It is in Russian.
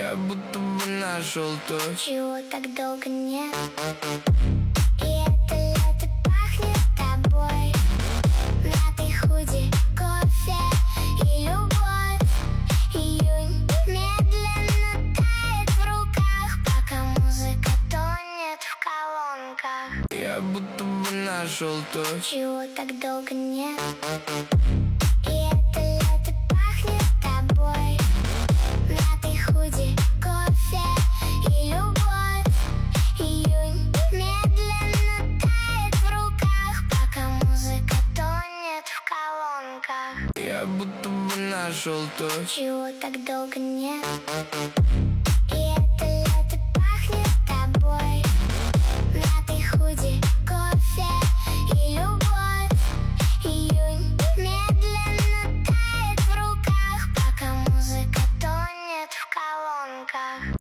Я будто бы нашел то, чего так долго нет. И это лето пахнет тобой, мятой худи, кофе и любовь. Июнь медленно тает в руках, пока музыка тонет в колонках. я будто бы нашел то, Чего так долго нет. И это лето пахнет тобой, мятой худи, кофе и любовь. Июнь медленно тает в руках, пока музыка тонет в колонках. я будто бы нашел то, Чего так долго нет. И это лето пахнет тобой, мятой худи, кофе и любовь. Июнь медленно тает в руках, пока музыка тонет в колонках.